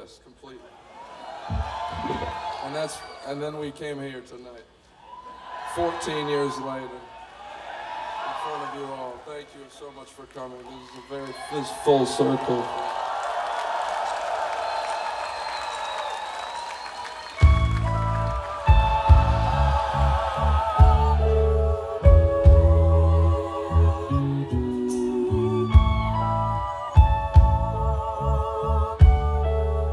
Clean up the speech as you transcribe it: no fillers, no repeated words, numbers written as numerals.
Yes, completely. And then we came here tonight, 14 years later, in front of you all. Thank you so much for coming. This is full circle.